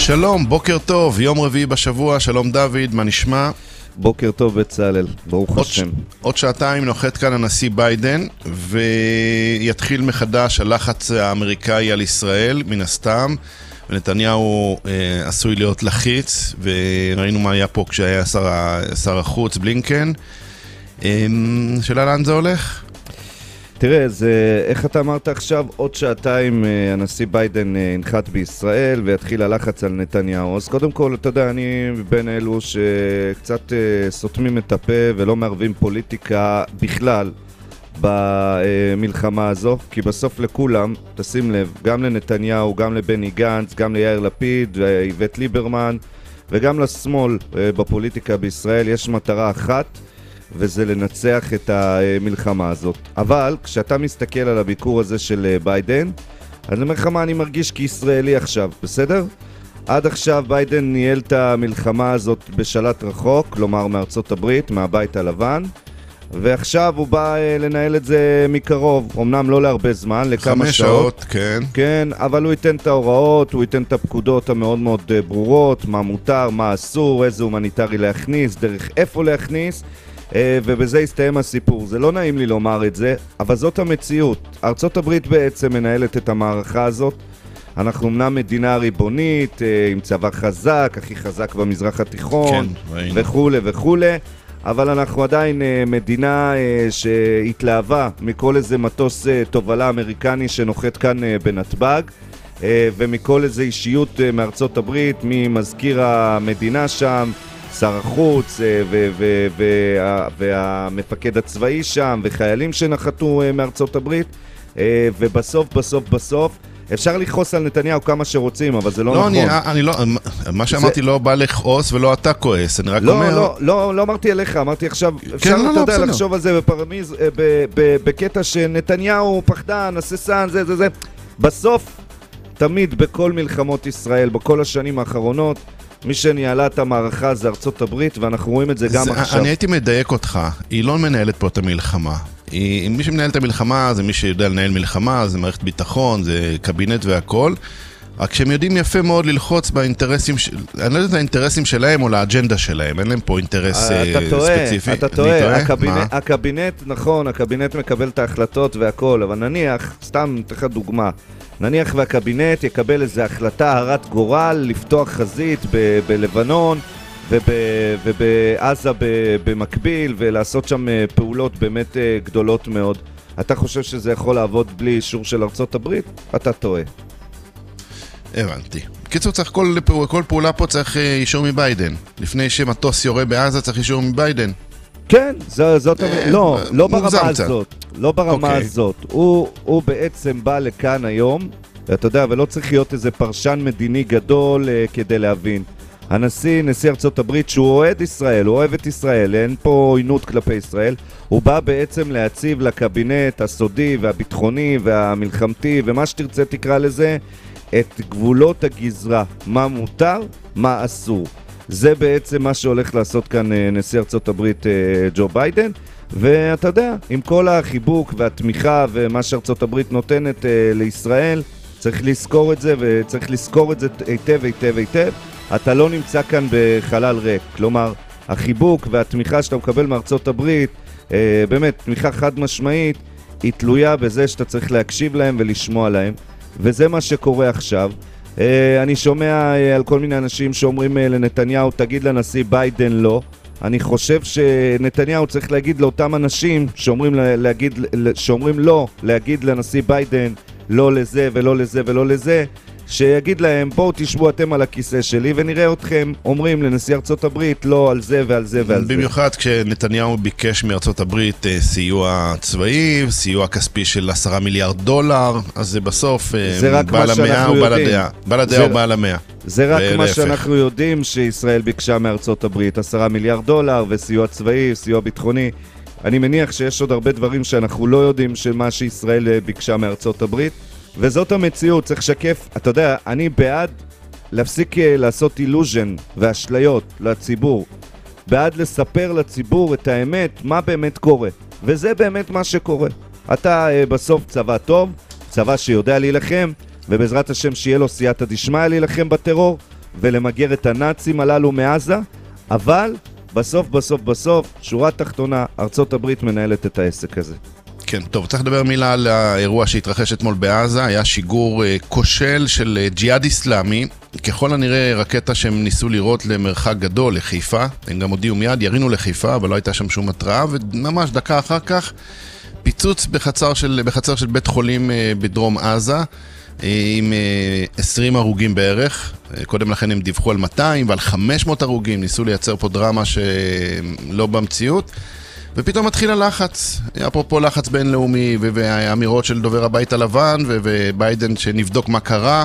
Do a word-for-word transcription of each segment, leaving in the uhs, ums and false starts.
שלום, בוקר טוב, יום רביעי בשבוע, שלום דוד, מה נשמע? בוקר טוב בצלאל, ברוך עוד, השם. עוד שעתיים נוחת כאן הנשיא ביידן, ויתחיל מחדש הלחץ האמריקאי על ישראל, מן הסתם, ונתניהו אה, עשוי להיות לחיץ, וראינו מה היה פה כשהיה שר, שר החוץ בלינקן. אה, שאלה לאן זה הולך? תראה, זה, איך אתה אמרת עכשיו, עוד שעתיים אה, הנשיא ביידן אה, ינחת בישראל ויתחיל הלחץ על נתניהו. אז קודם כל, אתה יודע, אני בין אלו שקצת אה, סותמים את הפה ולא מערבים פוליטיקה בכלל במלחמה הזו, כי בסוף לכולם, תשים לב, גם לנתניהו, גם לבני גנץ, גם ליאיר לפיד ואיווט ליברמן וגם לשמאל אה, בפוליטיקה בישראל יש מטרה אחת, וזה לנצח את המלחמה הזאת. אבל כשאתה מסתכל על הביקור הזה של ביידן, אז אני אומר לך מה אני מרגיש כישראלי עכשיו, בסדר? עד עכשיו ביידן ניהל את המלחמה הזאת בשלט רחוק, כלומר מארצות הברית, מהבית הלבן, ועכשיו הוא בא לנהל את זה מקרוב, אמנם לא להרבה זמן, לכמה חמש שעות. שעות, כן. כן, אבל הוא ייתן את ההוראות, הוא ייתן את הפקודות המאוד מאוד ברורות, מה מותר, מה אסור, איזה הומניטרי להכניס, דרך איפה להכניס, ובזה הסתיים הסיפור. זה לא נעים לי לומר את זה, אבל זאת המציאות. ארצות הברית בעצם מנהלת את המערכה הזאת. אנחנו אמנם מדינה ריבונית, עם צבא חזק, הכי חזק במזרח התיכון, כן, וכו' וכו', אבל אנחנו עדיין מדינה שהתלהבה מכל איזה מטוס תובלה אמריקני שנוחת כאן בנתב"ג, ומכל איזה אישיות מארצות הברית, ממזכיר המדינה שם, שר החוץ והמפקד הצבאי שם וחיילים שנחתו מארצות הברית, ובסוף בסוף בסוף אפשר לכעוס על נתניהו כמה שרוצים, אבל זה לא נכון. לא, אני לא, מה שאמרתי לא בא לכעוס ולא אתה כועס, אני רק אומר... לא, לא, לא אמרתי עליך, אמרתי עכשיו, אפשר אתה יודע לחשוב על זה בפרמיז, בקטע שנתניהו פחדן, הססן, זה זה זה. בסוף, תמיד בכל מלחמות ישראל, בכל השנים האחרונות, מי שניהלה את המערכה זה ארצות הברית, ואנחנו רואים את זה גם עכשיו. אני הייתי מדייק אותך, היא לא מנהלת פה את המלחמה. היא, מי שמנהל את המלחמה זה מי שיודע לנהל מלחמה, זה מערכת ביטחון, זה קבינט והכל. רק שהם יודעים יפה מאוד ללחוץ באינטרסים, אני לא יודע את האינטרסים שלהם או לאג'נדה שלהם, אין להם פה אינטרס ספציפי. אתה טועה, הקבינט, נכון, הקבינט מקבל את ההחלטות והכל, אבל נניח, סתם נתן דוגמה, נניח והקבינט יקבל איזו החלטה הרת גורל לפתוח חזית ב- בלבנון וב- ובעזה ב- במקביל ולעשות שם פעולות באמת גדולות מאוד. אתה חושב שזה יכול לעבוד בלי אישור של ארצות הברית? אתה טועה. הבנתי. קיצור, צריך כל, כל פעולה פה צריך אישור מביידן. לפני שמטוס יורה בעזה צריך אישור מביידן. כן, זאת, לא, לא ברמה הזאת, לא ברמה הזאת. הוא, הוא בעצם בא לכאן היום, אתה יודע, ולא צריך להיות איזה פרשן מדיני גדול כדי להבין. הנשיא, נשיא ארצות הברית, שהוא אוהד ישראל, הוא אוהב את ישראל, אין פה עוינות כלפי ישראל, הוא בא בעצם להציב לקבינט הסודי והביטחוני והמלחמתי ומה שתרצה תקרא לזה, את גבולות הגזרה, מה מותר, מה אסור. זה בעצם מה שהולך לעשות כאן נשיא ארצות הברית ג'ו ביידן, ואתה יודע, עם כל החיבוק והתמיכה ומה שארצות הברית נותנת לישראל, צריך לזכור את זה, וצריך לזכור את זה היטב היטב היטב. אתה לא נמצא כאן בחלל ריק, כלומר, החיבוק והתמיכה שאתה מקבל מארצות הברית, באמת, תמיכה חד משמעית, היא תלויה בזה שאתה צריך להקשיב להם ולשמוע להם, וזה מה שקורה עכשיו. אני שומע על כל מיני אנשים שאומרים לנתניהו, תגיד לנשיא ביידן לא. אני חושב שנתניהו צריך להגיד לאותם אנשים שאומרים, להגיד, שאומרים לא, להגיד לנשיא ביידן לא לזה ולא לזה ולא לזה, שיגיד להם, בואו תשבו אתם על הכיסא שלי ונראה אתכם אומרים לנשיא ארצות הברית לא על זה ועל זה ועל זה. במיוחד כשנתניהו ביקש מארצות הברית סיוע צבאי, סיוע כספי של עשרה מיליארד דולר, אז זה בסוף בעל המאה או בעל הדעה, בעל הדעה או בעל המאה. זה רק מה שאנחנו יודעים שישראל ביקשה מארצות הברית, עשרה מיליארד דולר וסיוע צבאי, סיוע ביטחוני. אני מניח שיש עוד הרבה דברים שאנחנו לא יודעים שמה שישראל ביקשה מארצות הברית, וזאת המציאות, צריך שקף. אתה יודע, אני בעד להפסיק לעשות אילוז'ן ואשליות לציבור, בעד לספר לציבור את האמת, מה באמת קורה, וזה באמת מה שקורה. אתה בסוף צבא טוב, צבא שיודע להילחם, ובעזרת השם שיהיה לו סייעתא דשמיא להילחם בטרור, ולמגר את הנאצים הללו מעזה, אבל בסוף, בסוף, בסוף, שורה תחתונה, ארצות הברית מנהלת את העסק הזה. כן, טוב, צריך לדבר מילה על האירוע שהתרחש אתמול בעזה, היה שיגור כושל של ג'יהאד איסלאמי, ככל הנראה רקטה שהם ניסו לראות למרחק גדול, לחיפה, הם גם הודיעו מיד, ירינו לחיפה, אבל לא הייתה שם שום התראה, וממש דקה אחר כך, פיצוץ בחצר של, בחצר של בית חולים בדרום עזה, עם עשרים הרוגים בערך, קודם לכן הם דיווחו על מאתיים ועל חמש מאות הרוגים, ניסו לייצר פה דרמה שלא במציאות, ופתאום מתחיל הלחץ, אפרופו לחץ בינלאומי, והאמירות של דובר הבית הלבן, וביידן שנבדוק מה קרה,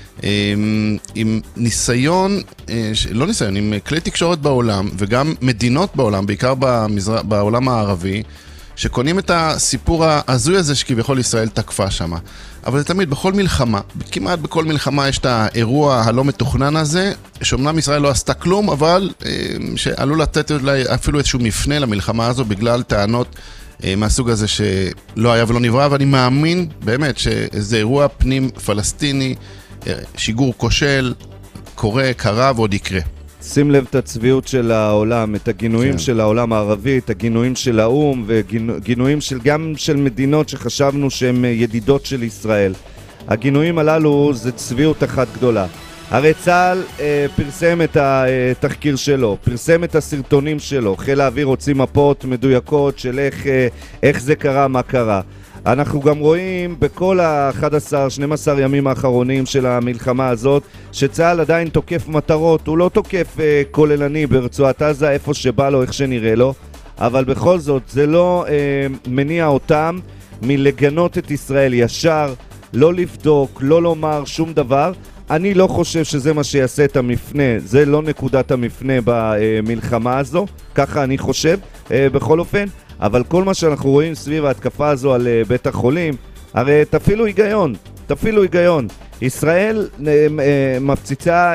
עם ניסיון, לא ניסיון, עם כלי תקשורת בעולם, וגם מדינות בעולם, בעיקר במזר... בעולם הערבי, שקונים את הסיפור הזוי הזה שכביכול ישראל תקפה שמה. אבל זה תמיד, בכל מלחמה, כמעט בכל מלחמה יש את האירוע הלא מתוכנן הזה, שאומנם ישראל לא עשתה כלום, אבל שעלו לתת אולי אפילו איזשהו מפנה למלחמה הזו, בגלל טענות מהסוג הזה שלא היה ולא נברא, ואני מאמין באמת שזה אירוע פנים פלסטיני, שיגור כושל, קורה, קרה ועוד יקרה. שים לב את הצביעות של העולם, את הגינויים כן. של העולם הערבי, את הגינויים של האום, וגינויים של, גם של מדינות שחשבנו שהן ידידות של ישראל. הגינויים הללו זה צביעות אחת גדולה. הרי צה"ל אה, פרסם את התחקיר שלו, פרסם את הסרטונים שלו, חיל האוויר הוציא מפות מדויקות של איך, אה, איך זה קרה, מה קרה. אנחנו גם רואים בכל ה-אחד עשר שנים עשר ימים האחרונים של המלחמה הזאת שצה"ל עדיין תוקף מטרות, הוא לא תוקף אה, כוללני ברצועת עזה איפה שבא לו, איך שנראה לו, אבל בכל זאת זה לא אה, מניע אותם מלגנות את ישראל ישר, לא לבדוק, לא לומר שום דבר. אני לא חושב שזה מה שיעשה את המפנה, זה לא נקודת המפנה במלחמה הזו, ככה אני חושב בכל אופן, אבל כל מה שאנחנו רואים סביב ההתקפה הזו על בית החולים, הרי תפעילו היגיון, תפעילו היגיון. ישראל מפציצה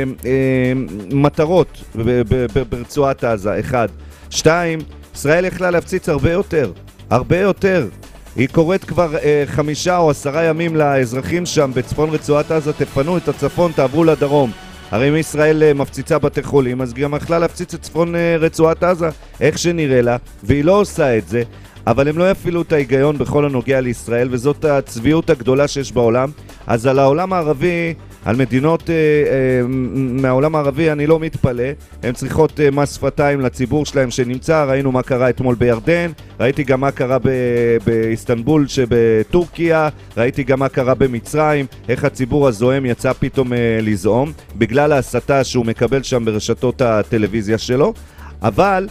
מטרות ברצועת עזה, אחד. שתיים, ישראל יכלה להפציץ הרבה יותר, הרבה יותר. היא קוראת כבר אה, חמישה או עשרה ימים לאזרחים שם בצפון רצועת עזה, תפנו את הצפון, תעברו לדרום. הרי אם ישראל אה, מפציצה בתי חולים, אז גם יכלה להפציץ את צפון אה, רצועת עזה, איך שנראה לה, והיא לא עושה את זה, אבל הם לא יפעילו את ההיגיון בכל הנוגע לישראל, וזאת הצביעות הגדולה שיש בעולם. אז על העולם הערבי, על מדינות אה, אה, מהעולם הערבי אני לא מתפלא, הן צריכות אה, מס שפתיים לציבור שלהם שנמצא, ראינו מה קרה אתמול בירדן, ראיתי גם מה קרה ב- באיסטנבול שבטורקיה, ראיתי גם מה קרה במצרים, איך הציבור הזוהם יצא פתאום אה, לזעום, בגלל ההסתה שהוא מקבל שם ברשתות הטלוויזיה שלו, אבל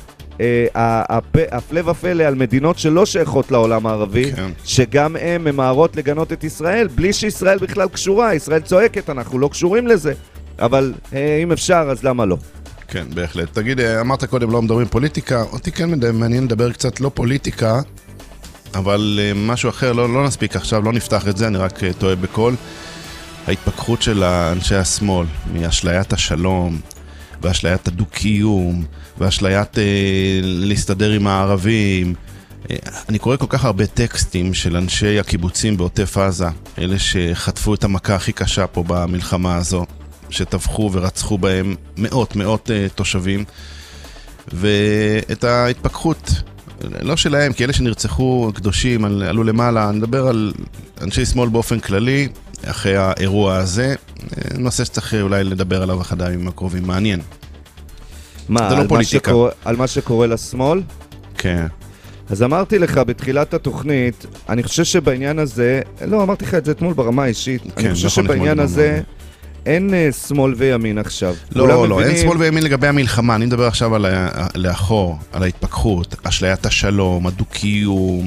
הפלא ופלא על מדינות שלא שייכות לעולם הערבי, כן. שגם הם ממהרות לגנות את ישראל בלי שישראל בכלל קשורה. ישראל צועקת, אנחנו לא קשורים לזה, אבל אם אפשר אז למה לא? כן, בהחלט. תגיד, אמרת קודם לא מדברים פוליטיקה, אותי כן מעניין לדבר קצת לא פוליטיקה, אבל משהו אחר, לא, לא נספיק עכשיו, לא נפתח את זה, אני רק טועה בכל ההתפכחות של אנשי השמאל מאשליית השלום ואשליית הדו-קיום ואשליית אה, להסתדר עם הערבים. אה, אני קורא כל כך הרבה טקסטים של אנשי הקיבוצים בעוטף עזה, אלה שחטפו את המכה הכי קשה פה במלחמה הזו, שטבחו ורצחו בהם מאות מאות אה, תושבים, ואת ההתפכחות, לא שלהם, כי אלה שנרצחו קדושים, עלו למעלה, נדבר על אנשי שמאל באופן כללי, אחרי האירוע הזה, נושא שצריך אולי לדבר עליו אחד הימים הקרובים, מעניין. מה, זה לא על, פוליטיקה. מה שקורה, על מה שקורה לשמאל? כן. אז אמרתי לך בתחילת התוכנית, אני חושב שבעניין הזה, לא, אמרתי לך את זה אתמול ברמה האישית, כן, אני חושב נכון, שבעניין הזה אין uh, שמאל וימין עכשיו. לא, לא, לא, אין שמאל וימין לגבי המלחמה, אני מדבר עכשיו על לאחור, על ההתפכחות, אשליית השלום, הדו-קיום,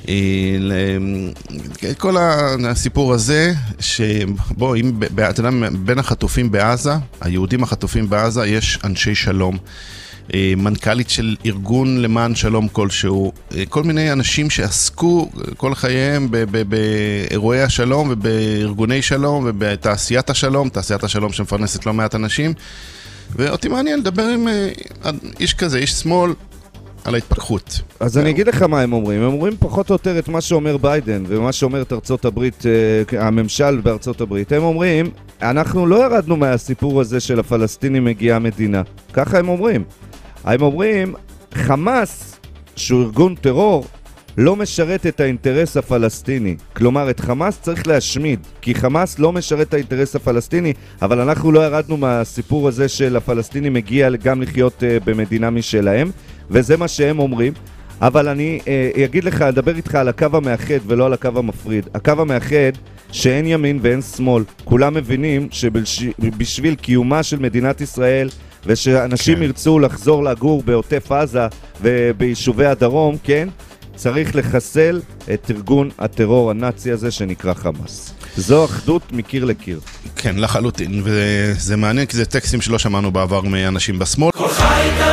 כל הסיפור הזה, שבו, אם, אתה יודע, בין החטופים בעזה, היהודים החטופים בעזה, יש אנשי שלום, מנכ"לית של ארגון למען שלום כלשהו, כל מיני אנשים שעסקו כל חייהם באירועי השלום ובארגוני שלום ובתעשיית השלום, תעשיית השלום שמפרנסת לא מעט אנשים, ואותי מעניין לדבר עם איש כזה, איש שמאל, על ההתפכחות. אז אני אגיד לך מה הם אומרים. הם אומרים פחות או יותר את מה שאומר ביידן, ומה שאומרת ארצות הברית, הממשל בארצות הברית. הם אומרים, אנחנו לא ירדנו מהסיפור הזה של הפלסטינים מגיעה מדינה. ככה הם אומרים. הם אומרים, חמאס, שהוא ארגון טרור, לא משרת את האינטרס הפלסטיני. כלומר, את חמאס צריך להשמיד, כי חמאס לא משרת את האינטרס הפלסטיני, אבל אנחנו לא ירדנו מהסיפור הזה של הפלסטינים מגיע גם לחיות uh, במדינה משלהם, וזה מה שהם אומרים. אבל אני uh, אגיד לך, אדבר איתך על הקו המאחד ולא על הקו המפריד. הקו המאחד שאין ימין ואין שמאל. כולם מבינים שבשביל קיומה של מדינת ישראל, ושאנשים כן. ירצו לחזור לגור בעוטף עזה וביישובי הדרום, כן? צריך לחסל את ארגון הטרור הנאצי הזה שנקרא חמאס. זו אחדות מקיר לקיר. כן, לחלוטין, וזה מעניין כי זה טקסטים שלא שמענו בעבר מאנשים בשמאל.